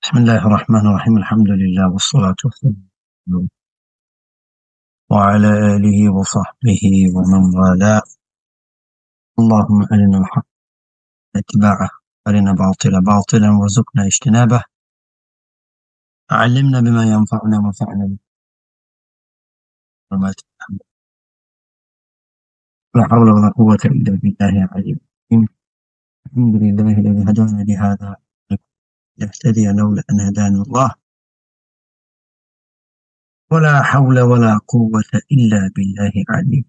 بسم الله الرحمن الرحيم. الحمد لله والصلاة والسلام وعلى آله وصحبه ومن والاه. اللهم أرنا الحق اتباعه، أرنا باطلا باطلا وارزقنا اجتنابه، علمنا بما ينفعنا وانفعنا بما تعلمنا. لا حول ولا قوة إلا بالله العلي العظيم. الحمد لله الذي هدانا لهذا يهتدي لولا أن هدانا الله، ولا حول ولا قوة إلا بالله العلي.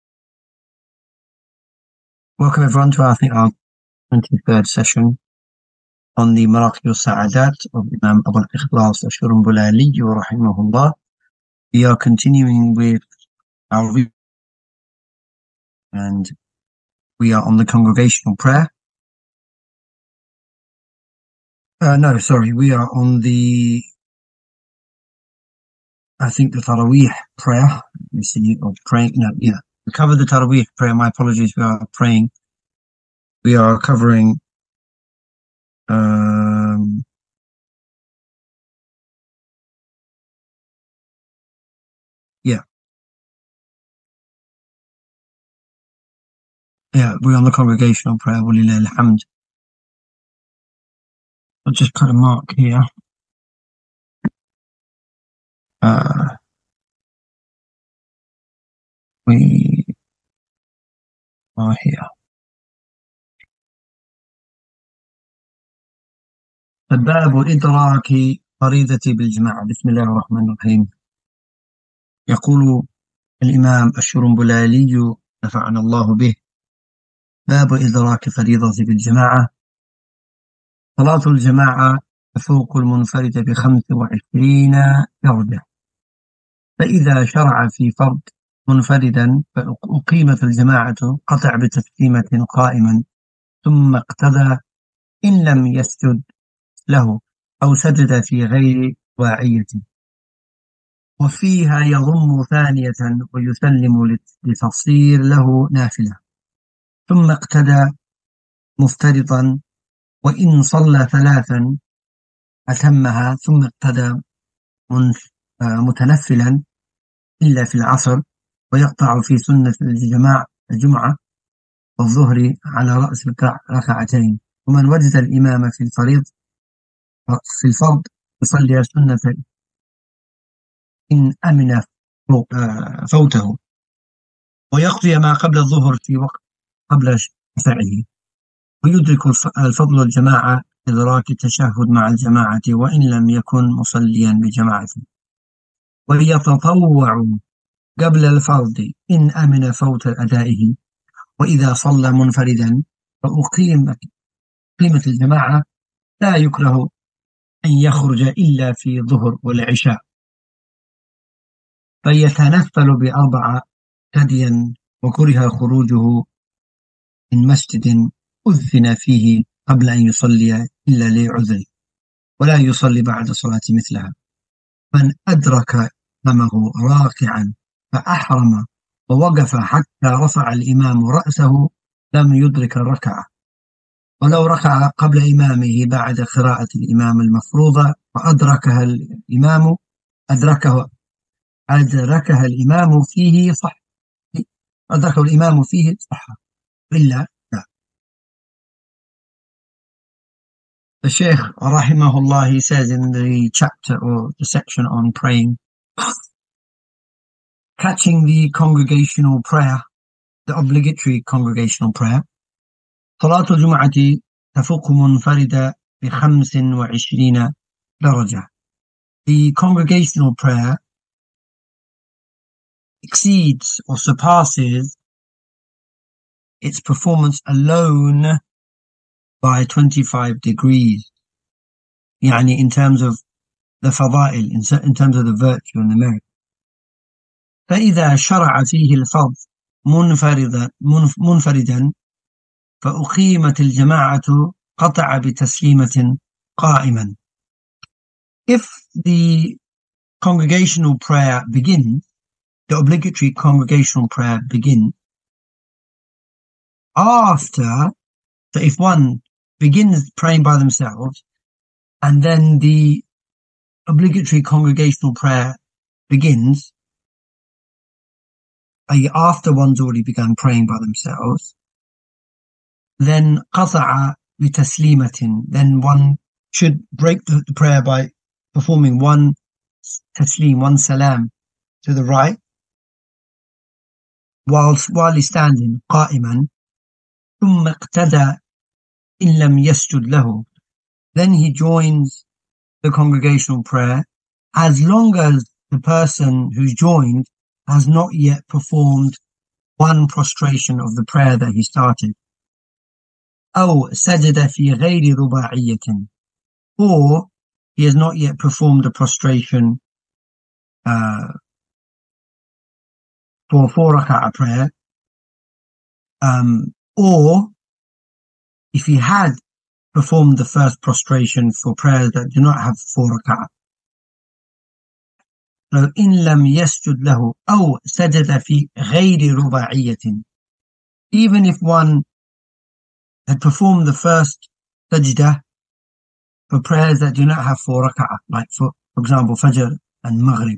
Welcome everyone to our 23rd session on the Maraqi al-Sa'adat of Imam Abu al-Ikhlas al-Shurumbulali rahimahullah. We are continuing with our reading, and we are on the congregational prayer. We are on the Taraweeh prayer. We see, or praying, we covered the Taraweeh prayer. My apologies, we are covering we're on the congregational prayer. Walillah alhamd. I'll just put a mark here. We are here. باب إدراك فريضة بالجماعة. بسم الله الرحمن الرحيم. يقول الإمام الشرنبلالي نفعنا الله به: باب إدراك فريضة بالجماعة. صلاة الجماعة تفوق المنفرد ب25 درجة، فإذا شرع في فرض منفردا فأقيمت الجماعة قطع بتسليمة قائما، ثم اقتدى إن لم يسجد له أو سجد في غير واعية، وفيها يضم ثانية ويسلم لتصير له نافلة، ثم اقتدى مفترضا، وإن صلى 3 أتمها، ثم اقتدى متنفلا إلا في العصر، ويقطع في سنة الجمعة والظهر على رأس ركعتين. ومن وجد الإمام في الفرض يصلي سنة إن أمن فوته، ويقضي ما قبل الظهر في وقت قبل شفعه، ويدرك الفضل الجماعة إدراك التشهد مع الجماعة وإن لم يكن مصليا بجماعة، ويتطوع قبل الفرض إن أمن فوت أدائه، وإذا صلى منفردا فأقيمت الجماعة لا يكره أن يخرج إلا في الظهر والعشاء، فيتنفل ب4 ثديا، وكره خروجه من مسجد أذن فيه قبل أن يصلي إلا لعذر، ولا يصلي بعد صلاة مثلها. من أدرك إمامه راكعا فأحرم ووقف حتى رفع الإمام رأسه لم يدرك الركعة، ولو ركع قبل إمامه بعد قراءة الإمام المفروضة فأدركها الإمام فيه صح، أدركه الإمام فيه صح، إلا لا. The Shaykh rahimahullah, he says in the chapter or the section on praying, catching the congregational prayer, the obligatory congregational prayer, صلاة الجمعة تفوق منفردة ب25 درجة. The congregational prayer exceeds or surpasses its performance alone by 25 degrees, يعني in terms of the fadail, in terms of the virtue and the merit. فإذا شرع فيه الفرض منفردا فأقيمت الجماعة قطع بتسليمة قائما. If the congregational prayer begins, the obligatory congregational prayer begins after, so if one begins praying by themselves and then the obligatory congregational prayer begins, i.e. after one's already begun praying by themselves, then قطع بتسليمة, then one should break the prayer by performing one taslim, one salam to the right, while he's standing قائما, ثم اقتدى إن لم يسجد له, then he joins the congregational prayer as long as the person who's joined has not yet performed one prostration of the prayer that he started. أو سجد في غير رباعية, or he has not yet performed a prostration for 4 rak'ah prayer, or if he had performed the first prostration for prayers that do not have 4 rak'ah. So إن لم يسجد له أو سجد في غير رباعية, even if one had performed the first sajdah for prayers that do not have 4 rak'ah, like for example Fajr and Maghrib.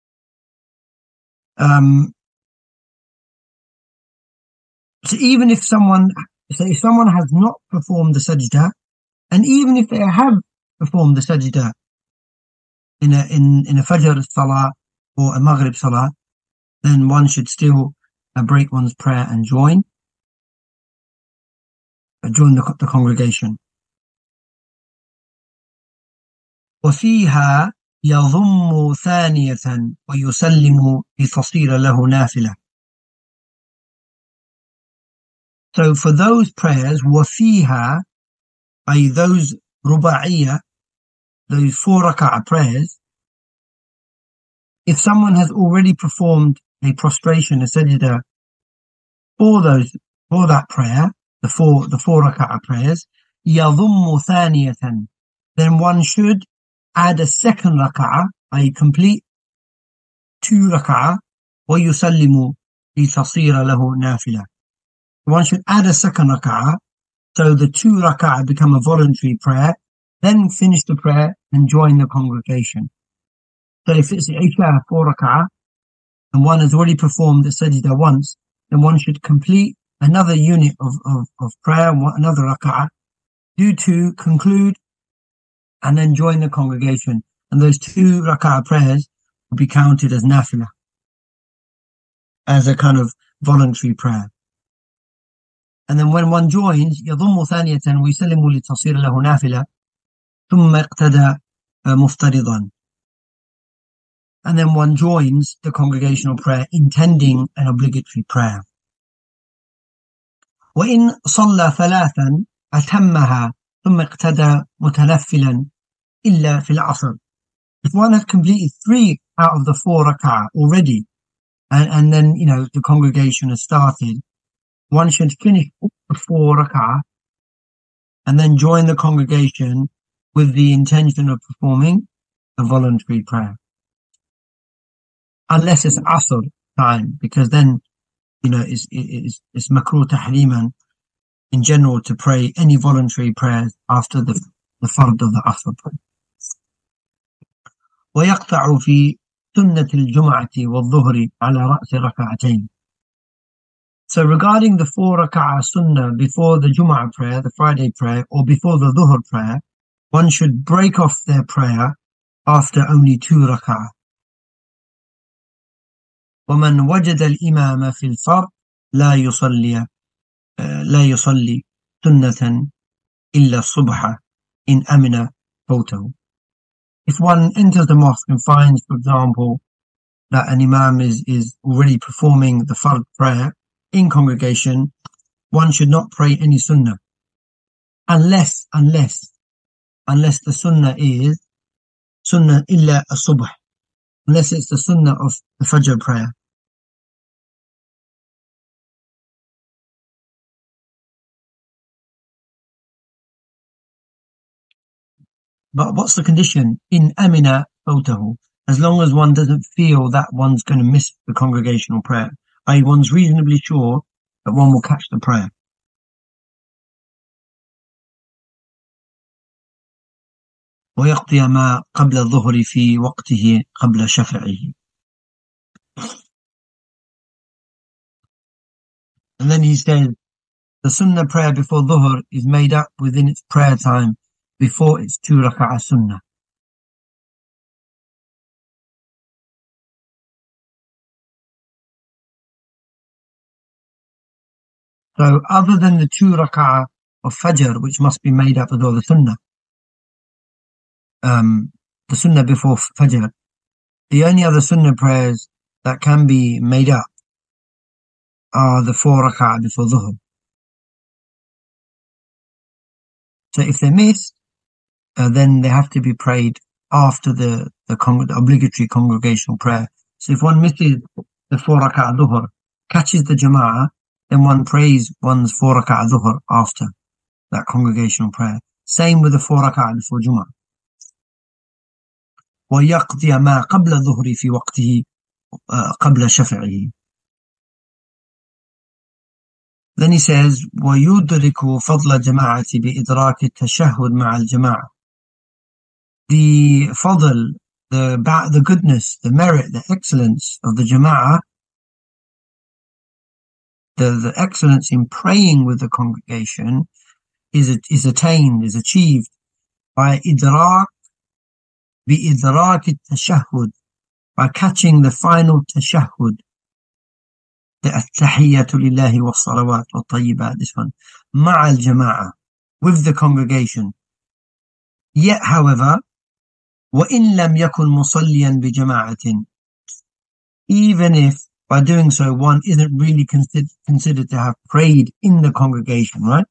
So even if someone has not performed the sajdah, and even if they have performed the sajdah in a Fajr salah or a Maghrib salah, then one should still break one's prayer and join the congregation. وفيها يضم ثانية ويسلم لتصير له نافلة. So for those prayers, وفيها, i.e. those رباعية, those 4 rak'ah prayers, if someone has already performed a prostration, a sajdah for that prayer, the four rak'ah prayers, يضم ثانية, then one should add a second rak'ah, i.e. complete 2 rak'ah, ويسلم لتصير له نافلة. One should add a second rak'ah, so the 2 rak'ah become a voluntary prayer, then finish the prayer and join the congregation. So if it's Isha 4 rak'ah, and one has already performed the sajdah once, then one should complete another unit of prayer, another rak'ah, do 2, conclude, and then join the congregation. And those 2 rak'ah prayers will be counted as nafilah, as a kind of voluntary prayer. And then when one joins, يضم ثانية ويسلم لتصير له نافلة ثم اقتدى مفترضا. And then one joins the congregational prayer intending an obligatory prayer. وإن صلى 3 أتمها ثم اقتدى متنفلا إلا في العصر. If one has completed 3 out of the 4 rak'ah already, and then the congregation has started, one should finish the 4 rak'ah and then join the congregation with the intention of performing a voluntary prayer. Unless it's Asr time, because then it's makruh tahriman in general to pray any voluntary prayers after the fard of the Asr prayer. ويقطع في سنة الجمعة والظهر على رأس ركعتين. So regarding the 4 rak'ah sunnah before the Jum'ah prayer, the Friday prayer, or before the Dhuhr prayer, one should break off their prayer after only 2 rak'ah. ومن وجد الإمام في الفرض لا يصلي سنة إلا الصبح إن أمن فوته. If one enters the mosque and finds, for example, that an imam is already performing the fard prayer in congregation, one should not pray any sunnah, unless the sunnah is sunnah illa as-subh, unless it's the sunnah of the Fajr prayer. But what's the condition? In amina fawtahu, as long as one doesn't feel that one's going to miss the congregational prayer, i.e. one's reasonably sure that one will catch the prayer. ويقضي ما قبل الظهر في وقته قبل شفعه. And then he says, the sunnah prayer before dhuhr is made up within its prayer time before its 2 rak'ah sunnah. So other than the 2 rak'ah of Fajr, which must be made up with all the sunnah before Fajr, the only other sunnah prayers that can be made up are the 4 rak'ah before dhuhr. So if they're missed, then they have to be prayed after the obligatory congregational prayer. So if one misses the 4 rak'ah dhuhr, catches the jama'ah, then one prays one's 4 rak'ah dhuhr after that congregational prayer. Same with the 4 rak'ah before Jum'ah. وَيَقْضِيَ مَا قَبْلَ الظُّهْرِ فِي وَقْتِهِ قَبْلَ شَفْعِهِ. Then he says, وَيُدْرِكُ فَضْلَ جَمَاعَةِ بِإِدْرَاكِ التَّشَهُّدِ مَعَ الْجَمَاعَةِ. The fadl, the goodness, the merit, the excellence of the jama'ah, the excellence in praying with the congregation is attained, is achieved by بإدراك التشهد, by catching the final tashahhud, the التحية لله والصلوات والطيبات, this one, مع الجماعة, with the congregation. Yet, however, وَإِن لَمْ يَكُنْ مُصَلِّيًا بِجَمَاعَةٍ, even if by doing so one isn't really considered to have prayed in the congregation, right?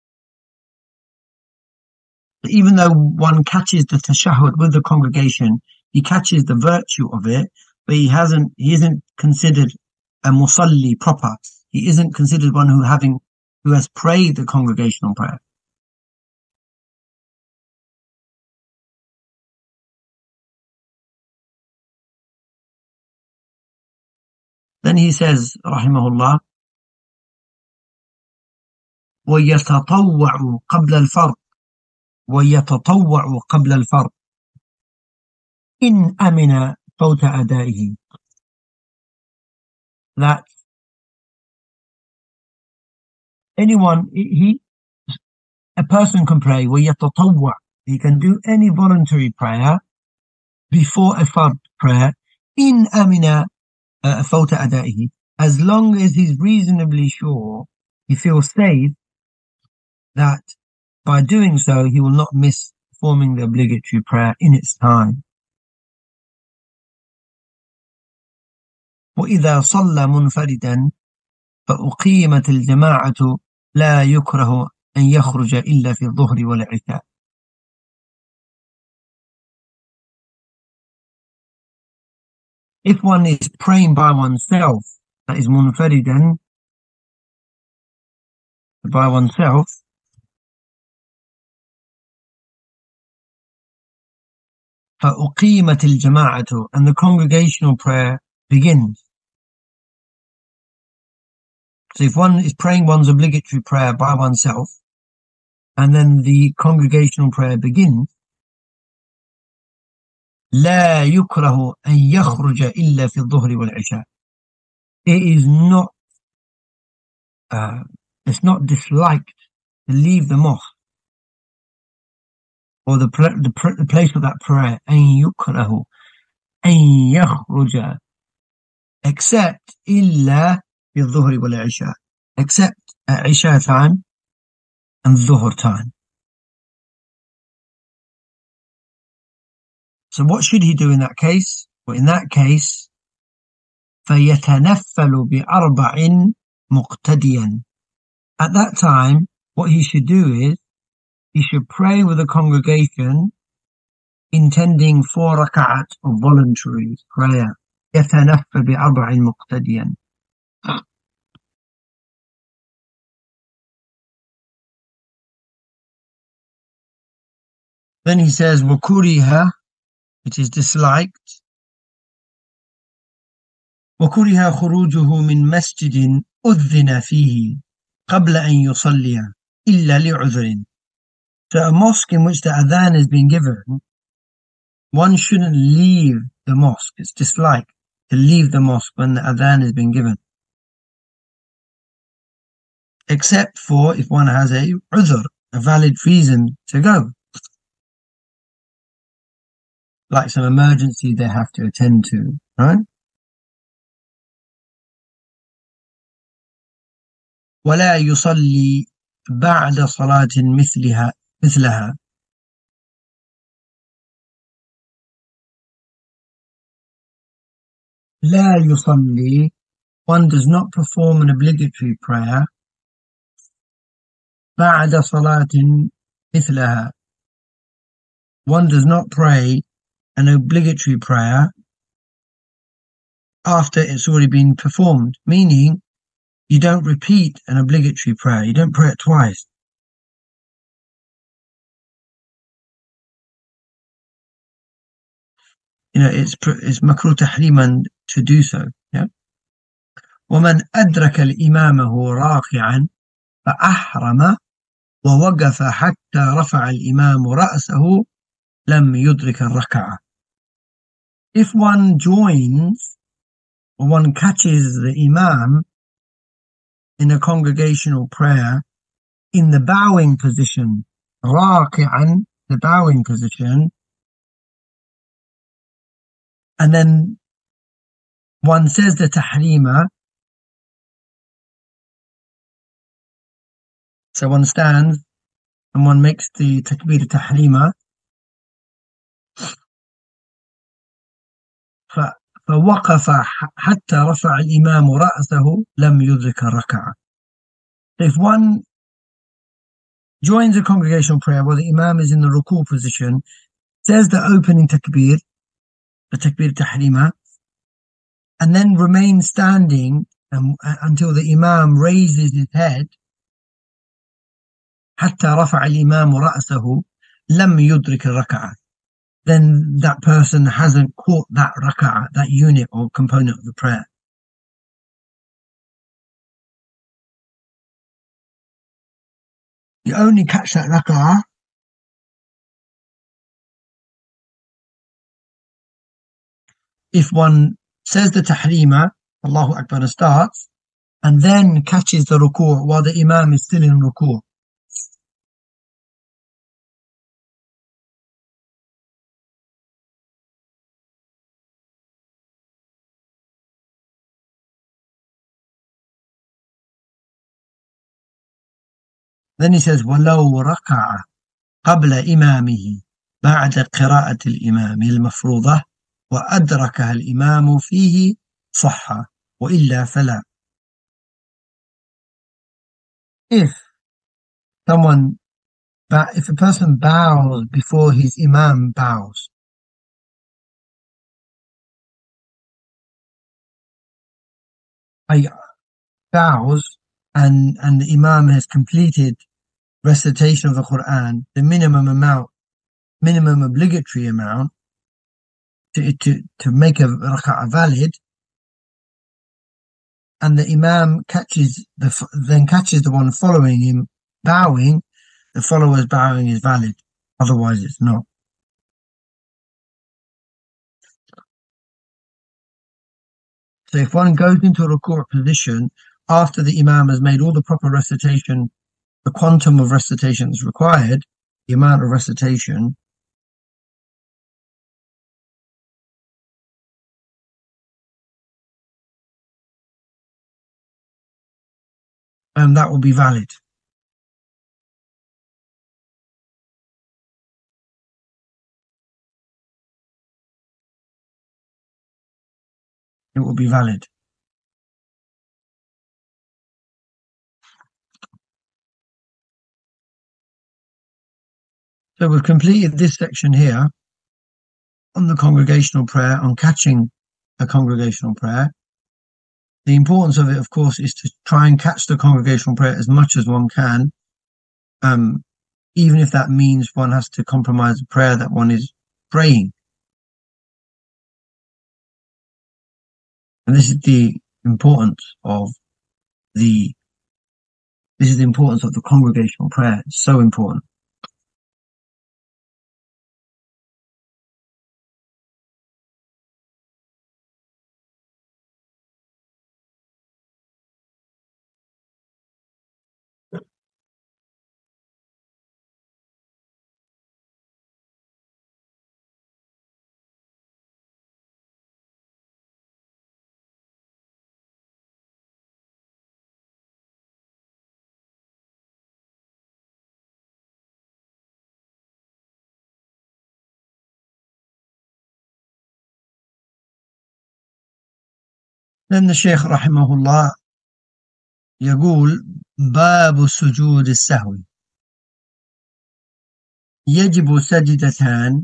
But even though one catches the tashahhud with the congregation, he catches the virtue of it, but he isn't considered a musalli proper. He isn't considered one who has prayed the congregational prayer. Then he says, rahimahullah, وَيَتَطَوَّعُ قَبْلَ الْفَرْضِ إِنْ أَمِنَ فَوْتَ أَدَائِهِ. That a person can pray, وَيَتَطَوَّعُ, he can do any voluntary prayer before a fard prayer, إِنْ أَمِنَ فَوْتَ أَدَائِهِ, as long as he's reasonably sure, he feels safe that by doing so he will not miss performing the obligatory prayer in its time. وَإِذَا صَلَّى مُنْفَرِدًا فَأُقِيمَتِ الْجَمَاعَةُ لَا يُكْرَهُ أَنْ يَخْرُجَ إِلَّا فِي الظُّهْرِ وَالْعِشَاءِ. If one is praying by oneself, that is munfaridan, by oneself, فَأُقِيمَتِ الْجَمَاعَةُ, and the congregational prayer begins. So if one is praying one's obligatory prayer by oneself, and then the congregational prayer begins, لا يكره أن يخرج إلا في الظهر والعشاء. It is not, it's not disliked to leave the mosque or the place of that prayer, أن يكره أن يخرج, except إلا في الظهر والعشاء, except at Isha time and Dhuhr time. So what should he do in that case? Well, in that case, فَيَتَنَفَّلُ بِأَرْبَعٍ مُقْتَدِيًا. At that time, what he should do is, he should pray with the congregation, intending 4 rak'at of voluntary prayer. يَتَنَفَّلُ بِأَرْبَعٍ مُقْتَدِيًا. Then he says, وَكُرِهَ, it is disliked, وَكُرِهَ خُرُوجُهُ مِنْ مَسْجِدٍ أُذِّنَ فِيهِ قَبْلَ أَنْ يُصَلِّيَ إِلَّا لِعُذْرٍ. So a mosque in which the adhan has been given, one shouldn't leave the mosque. It's disliked to leave the mosque when the adhan has been given, except for if one has a udhr, a valid reason to go, like some emergency they have to attend to, right? ولا يصلي بعد صلاة مثلها. لا يصلي, one does not perform an obligatory prayer بعد صلاة مثلها, one does not pray an obligatory prayer after it's already been performed, meaning you don't repeat an obligatory prayer, you don't pray it twice. You know, it's makruh tahriman to do so. Yeah. ومن أدرك الإمام وهو راكعا فأحرم ووقف حتى رفع الإمام رأسه لم يدرك الركعة. If one joins or one catches the Imam in a congregational prayer in the bowing position, راكعا, the bowing position, and then one says the tahrima, so one stands and one makes the takbir tahrima, فوقف حتى رفع الإمام رأسه لم يدرك الركعة. If one joins a congregational prayer while the Imam is in the ruku position, says the opening takbir, the takbir tahrima, and then remains standing until the Imam raises his head, حتى رفع الإمام رأسه لم يدرك الركعة, then that person hasn't caught that raka'ah, that unit or component of the prayer. You only catch that raka'ah if one says the tahrima, Allahu Akbar, and starts, and then catches the ruku' while the Imam is still in ruku'. Then he says, وَلَوْ رَكَعَ قَبْلَ إِمَامِهِ بعد قراءة الإمام المفروضة وأدركها الإمام فيه صح وإلا فلا. If a person bows before his Imam bows, bows and the Imam has completed recitation of the Quran, the minimum obligatory amount to make a rak'ah valid, and the Imam catches the one following him bowing, the follower's bowing is valid, otherwise it's not. So if one goes into a ruku' position after the Imam has made all the proper recitation, the quantum of recitation that's required, the amount of recitation, that will be valid. It will be valid. So we've completed this section here on the congregational prayer, on catching a congregational prayer. The importance of it, of course, is to try and catch the congregational prayer as much as one can, even if that means one has to compromise the prayer that one is praying. And this is the importance of the congregational prayer. It's so important. لأن الشيخ رحمه الله يقول: باب سجود السهو، يجب سجدتان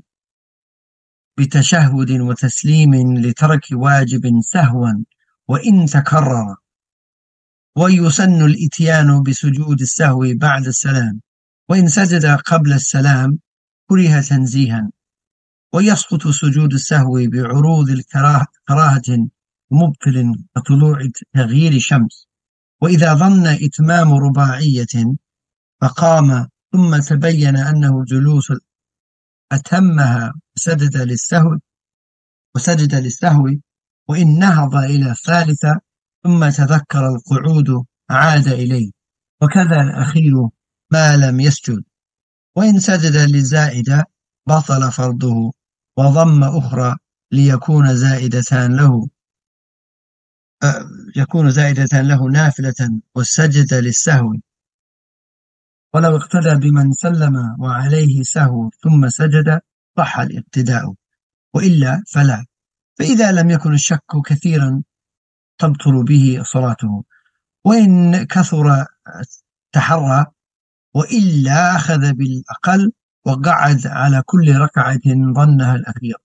بتشهد وتسليم لترك واجب سهوا وإن تكرر، ويسن الإتيان بسجود السهو بعد السلام، وإن سجد قبل السلام كره تنزيها، ويسقط سجود السهو بعروض كراهة مبطل كطلوع تغيير شمس. وإذا ظن إتمام رباعية فقام ثم تبين أنه جلوس أتمها وسجد للسهو، وإن نهض إلى الثالثة ثم تذكر القعود عاد إليه، وكذا الأخير ما لم يسجد. وإن سجد للزائدة بطل فرضه وضم أخرى ليكون زائدة له نافلة والسجد للسهو، ولو اقتدى بمن سلم وعليه سهو ثم سجد صح الاقتداء، وإلا فلا. فإذا لم يكن الشك كثيرا تبطل به صلاته، وإن كثر تحرى، وإلا أخذ بالأقل وقعد على كل ركعة ظنها الأخير.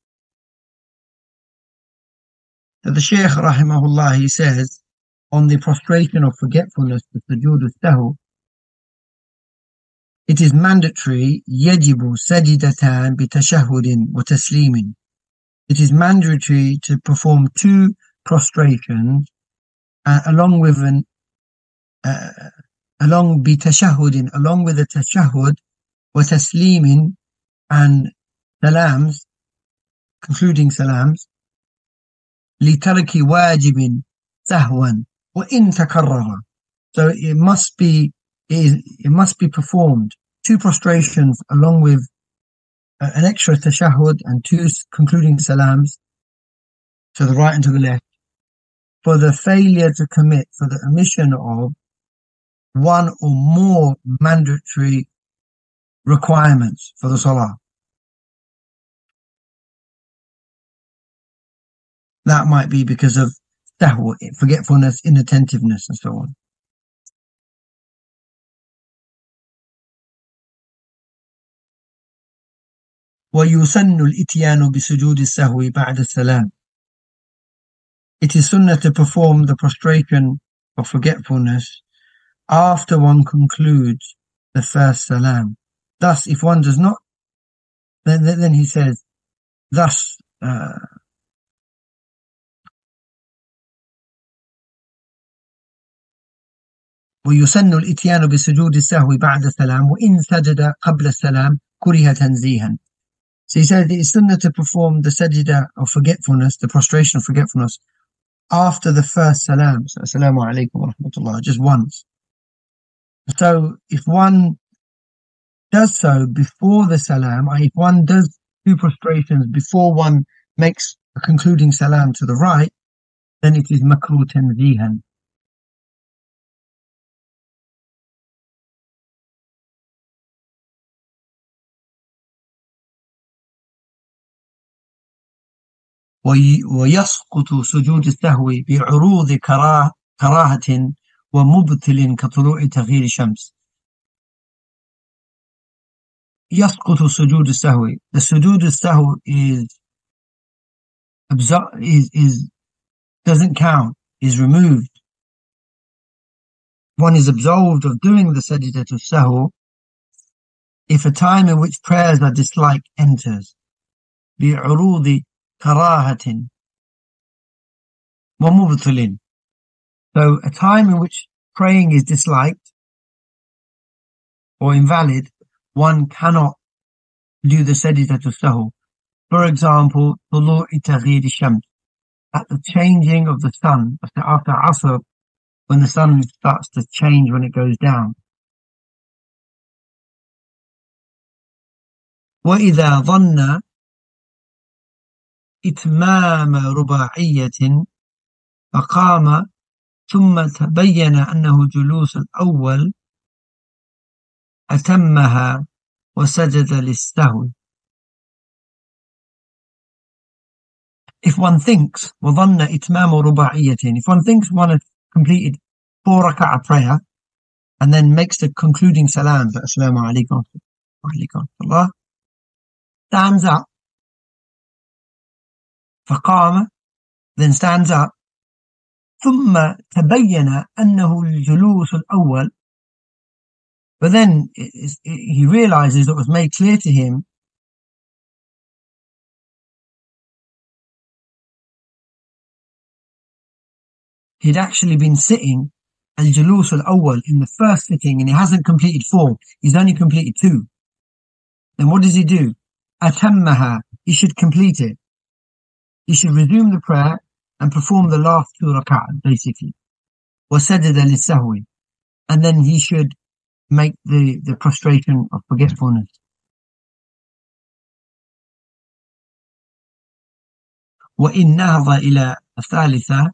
The Shaykh rahimahullah, he says on the prostration of forgetfulness, the sujood al-sahw, it is mandatory يجب سجدتان بتشهد وتسليم. It is mandatory to perform 2 prostrations along with the tashahhud وتسليم and salams, concluding salams, لترك واجب سهوا وإن تكرر. So it must be performed 2 prostrations along with an extra tashahhud and 2 concluding salams to the right and to the left, for the failure to commit, for the omission of one or more mandatory requirements for the salah. That might be because of sahw, forgetfulness, inattentiveness, and so on. ويسن الإتيان بسجود السهو بعد السلام. It is sunnah to perform the prostration of forgetfulness after one concludes the first salam. Thus, if one does not, then he says, thus, ويسن الإتيان بسجود السهو بعد السلام وإن سجد قبل السلام كره تنزيها. So he said it is sunnah to perform the sajda of forgetfulness, the prostration of forgetfulness, after the first salam. So, assalamu alaikum wa rahmatullah, just once. So if one does so before the salam, if one does 2 prostrations before one makes a concluding salam to the right, then it is makruh tanzihan. ويسقط سجود السهو بعروض كراهة ومبطل كطلوع تغيير شمس. يسقط سجود السهو. The سجود السهو doesn't count, is removed. One is absolved of doing the sajdat al-sahw if a time in which prayers are disliked enters. بعروض كراهة ومبطل. So a time in which praying is disliked or invalid, one cannot do the sajdat al-sahw. For example, طلوع تغيير الشمس, at the changing of the sun, after Asr, when the sun starts to change when it goes down. وإذا ظن إتمام رباعية فقام ثم تبين أنه جلوس الأول أتمها وسجد للسهو. if one thinks وظن إتمام رباعية, if one thinks one has completed 4 rak'ah prayer and then makes the concluding salam, Assalamu alaikum wa alaikum Allah, stands up, فقام, then stands up, ثم تبين أنه الجلوس الأول, but then he realizes it was made clear to him he'd actually been sitting al-julus al-awwal in the first sitting and he hasn't completed 4, he's only completed 2. Then what does he do? أتمها, he should complete it. He should resume the prayer and perform the last 2 rak'ah basically. وسجد للسهو, and then he should make the prostration of forgetfulness. وإن نهض إلى الثالثة,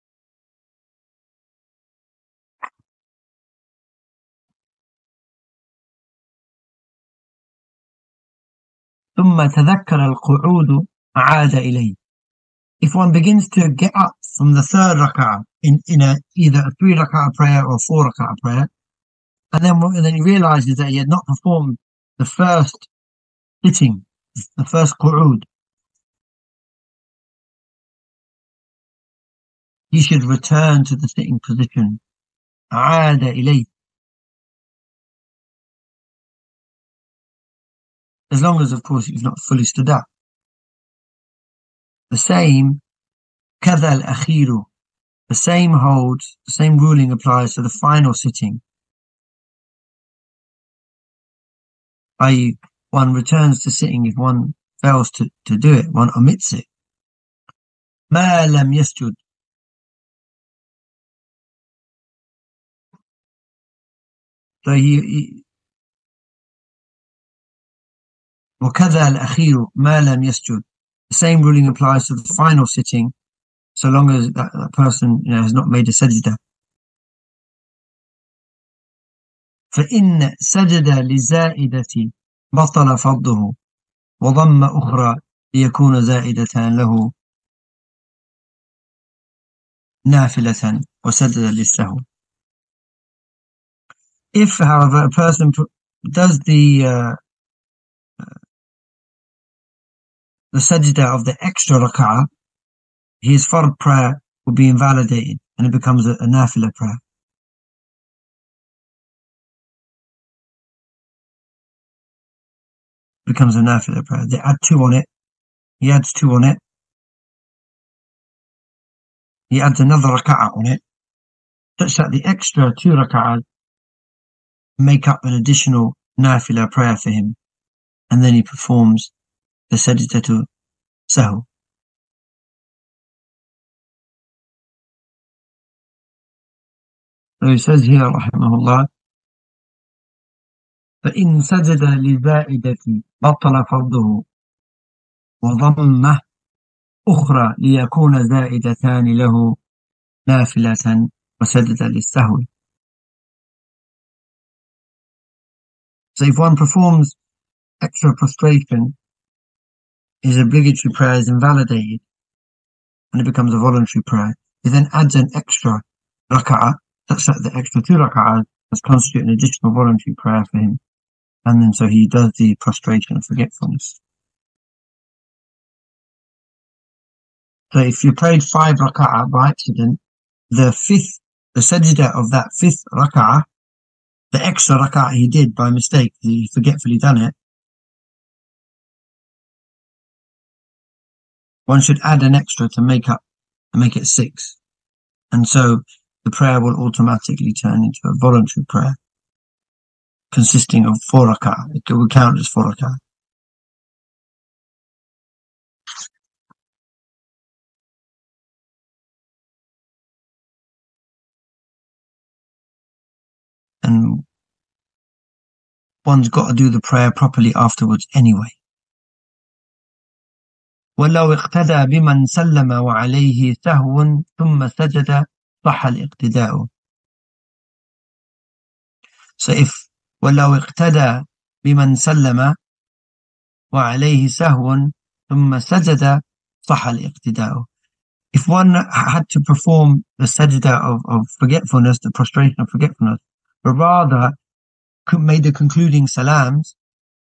ثم تذكر القعود عاد إليه. If one begins to get up from the 3rd rak'ah in either a 3 rak'ah prayer or 4 rak'ah prayer, and then he realizes that he had not performed the first sitting, the first qu'ud, he should return to the sitting position. عاد إليه. As long as, of course, he's not fully stood up. The same, كذا الأخير, the same holds, the same ruling applies to the final sitting. I.e., one returns to sitting if one fails to do it, one omits it. ما لم يسجد. So وكذا الأخير ما لم يسجد. The same ruling applies to the final sitting, so long as that person has not made a sajda. فإن سجد لزائدة بطل فرضه وضم أخرى ليكون زائدة له نافلة وسجد للسهو. If, however, a person does the sajda of the extra rak'ah, his fard prayer will be invalidated and it becomes a nafila prayer. Becomes a nafila prayer. They add 2 on it. He adds 2 on it. He adds another rak'ah on it, such that the extra 2 rak'ahs make up an additional nafila prayer for him, and then he performs the sajdatu sahw. So he says here, rahimahullah, فإن سجد لزائدة بطل فرضه وضمه أخرى ليكون زائدتان له نافلة وسجد للسهو. So if one performs extra prostration, his obligatory prayer is invalidated and it becomes a voluntary prayer. He then adds an extra rak'ah, such that the extra 2 rak'ahs has constitute an additional voluntary prayer for him. And then so he does the prostration of forgetfulness. So if you prayed 5 rak'ah by accident, the sajda of that 5th rak'ah, the extra rak'ah he did by mistake, he forgetfully done it, one should add an extra to make it 6. And so the prayer will automatically turn into a voluntary prayer consisting of 4 rak'ah. It will count as 4 rak'ah. And one's got to do the prayer properly afterwards anyway. وَلَوْ اقْتَدَى بِمَنْ سَلَّمَ وَعَلَيْهِ سَهْوٌ ثُمَّ سَجَدَ صَحَّ الْاقْتِدَاءُ. So if وَلَوْ اقْتَدَى بِمَنْ سَلَّمَ وَعَلَيْهِ سَهْوٌ ثُمَّ سَجَدَ صح الاقتداء. If one had to perform the sajda of forgetfulness, the prostration of forgetfulness, but rather made the concluding salams,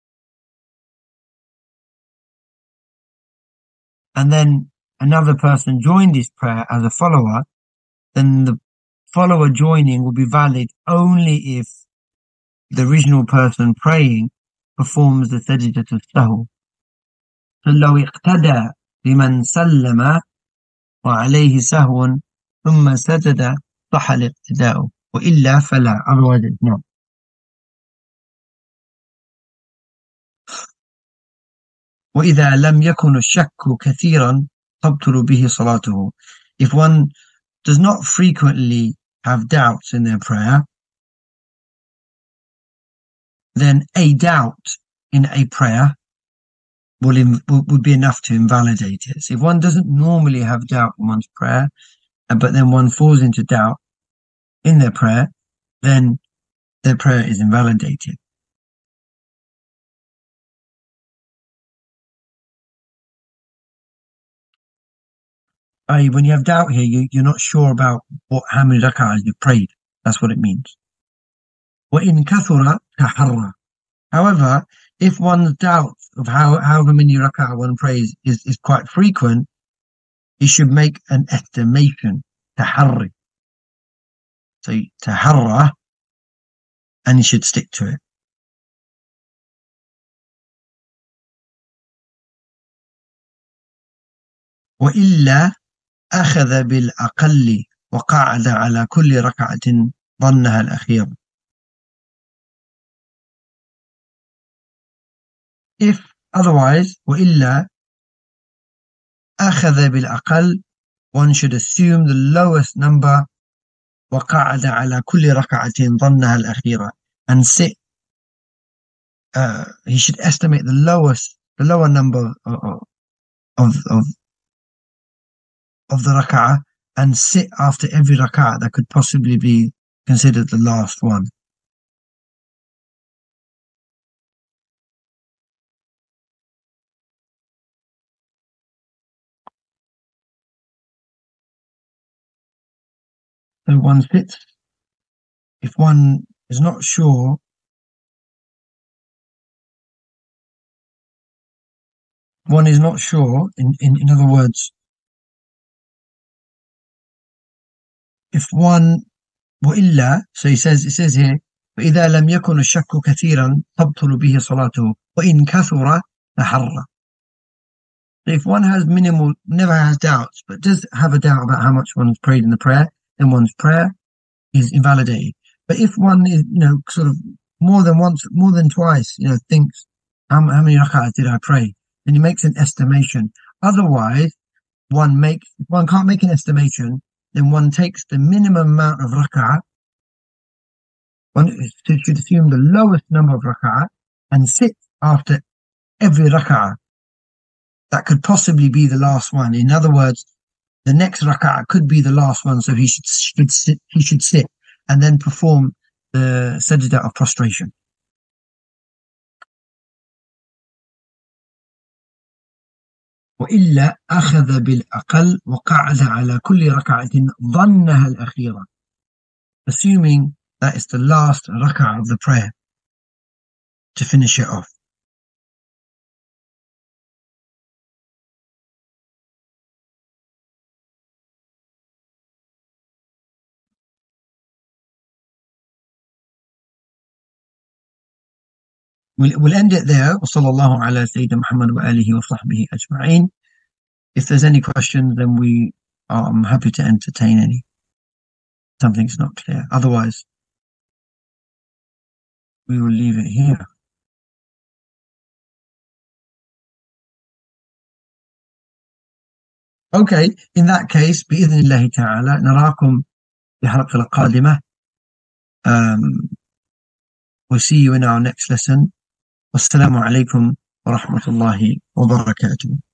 and then another person joined his prayer as a follower, then the follower joining will be valid only if the original person praying performs the sajda to sahu. فلو اقتدى بمن سلم وعليه سهو ثم سجد صح الاقتداء وإلا فلا. Otherwise it's not. وإذا لم يكن الشك كثيرا تبطل به صلاته. If one does not frequently have doubts in their prayer, then a doubt in a prayer would be enough to invalidate it. So if one doesn't normally have doubt in one's prayer, but then one falls into doubt in their prayer, then their prayer is invalidated. When you have doubt here, you're not sure about how many rak'ahs you prayed. That's what it means. وَإِن كَثُرَ تَحَرَّى. However, if one's doubt of however many rak'ah one prays is quite frequent, he should make an estimation, taharri. So taharra, and he should stick to it. وإلا أخذ بالأقل وقعد على كل ركعة ظنها الأخيرة. If otherwise, وإلا أخذ بالأقل, one should assume the lowest number, وقعد على كل ركعة ظنها الأخيرة, and sit. He should estimate the lower number of the rak'ah, and sit after every rak'ah that could possibly be considered the last one. So one sits, if one is not sure, in other words, if one, وإلا, so it says here, وإذا لم يكن الشك كثيرا تبطل به صلاته وإن كثر تحرى. If one has never has doubts, but does have a doubt about how much one's prayed in the prayer, then one's prayer is invalidated. But if one is, sort of more than once, more than twice, thinks, how many rak'ahs did I pray? Then he makes an estimation. Otherwise, one can't make an estimation, then one takes the minimum amount of rak'ah. One should assume the lowest number of rak'ah and sit after every rak'ah that could possibly be the last one. In other words, the next rak'ah could be the last one, so he should sit and then perform the sajda of prostration. وإلا أخذ بالأقل وقعد على كل ركعة ظنها الأخيرة, assuming that it's the last rak'ah of the prayer, to finish it off. We'll end it there. وصلى الله على سيدنا محمد وآله وصحبه أجمعين. If there's any questions, then I'm happy to entertain any. Something's not clear. Otherwise, we will leave it here. Okay, in that case, بإذن الله تعالى نراكم في الحلقة القادمة. We'll see you in our next lesson. Wassalamu alaikum wa rahmatullahi wa barakatuh.